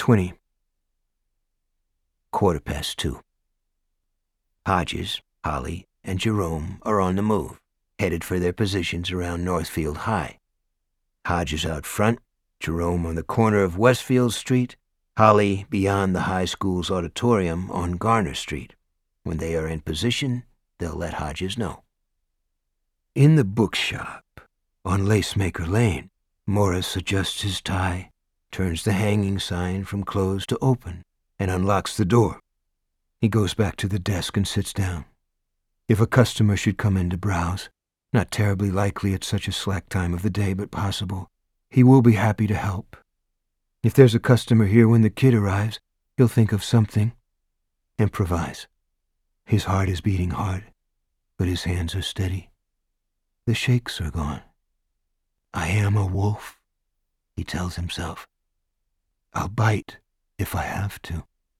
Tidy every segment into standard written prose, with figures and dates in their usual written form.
20. 2:15. Hodges, Holly, and Jerome are on the move, headed for their positions around Northfield High. Hodges out front, Jerome on the corner of Westfield Street, Holly beyond the high school's auditorium on Garner Street. When they are in position, they'll let Hodges know. In the bookshop on Lacemaker Lane, Morris adjusts his tie, turns the hanging sign from closed to open, and unlocks the door. He goes back to the desk and sits down. If a customer should come in to browse, not terribly likely at such a slack time of the day, but possible, he will be happy to help. If there's a customer here when the kid arrives, he'll think of something. Improvise. His heart is beating hard, but his hands are steady. The shakes are gone. I am a wolf, he tells himself. I'll bite if I have to.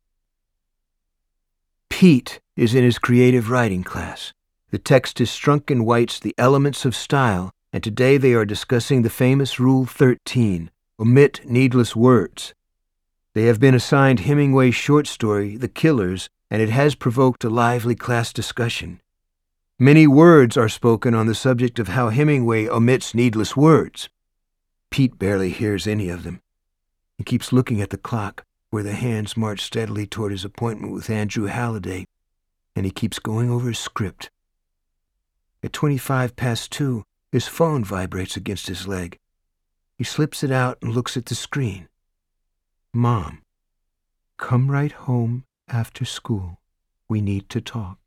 Pete is in his creative writing class. The text is Strunken White's The Elements of Style, and today they are discussing the famous Rule 13, omit needless words. They have been assigned Hemingway's short story, The Killers, and it has provoked a lively class discussion. Many words are spoken on the subject of how Hemingway omits needless words. Pete barely hears any of them. He keeps looking at the clock, where the hands march steadily toward his appointment with Andrew Halliday, and he keeps going over his script. At 2:25, his phone vibrates against his leg. He slips it out and looks at the screen. Mom, come right home after school. We need to talk.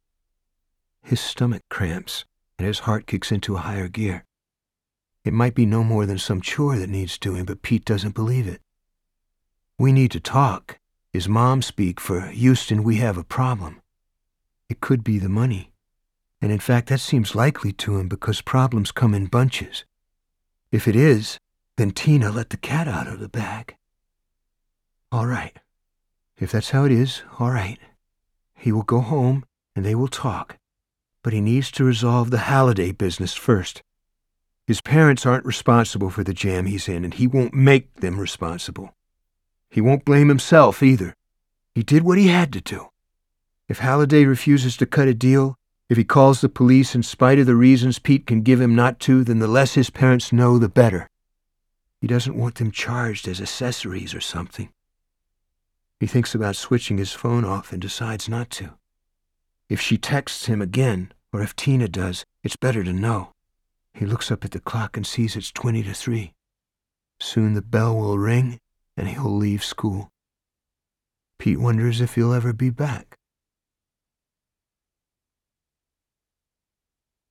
His stomach cramps, and his heart kicks into a higher gear. It might be no more than some chore that needs doing, but Pete doesn't believe it. We need to talk is mom speak for Houston, we have a problem. It could be the money, and in fact that seems likely to him because problems come in bunches. If it is, then Tina let the cat out of the bag. All right. If that's how it is, all right. He will go home, and they will talk. But he needs to resolve the Halliday business first. His parents aren't responsible for the jam he's in, and he won't make them responsible. He won't blame himself either. He did what he had to do. If Halliday refuses to cut a deal, if he calls the police in spite of the reasons Pete can give him not to, then the less his parents know, the better. He doesn't want them charged as accessories or something. He thinks about switching his phone off and decides not to. If she texts him again, or if Tina does, it's better to know. He looks up at the clock and sees it's 2:50. Soon the bell will ring, and he'll leave school. Pete wonders if he'll ever be back.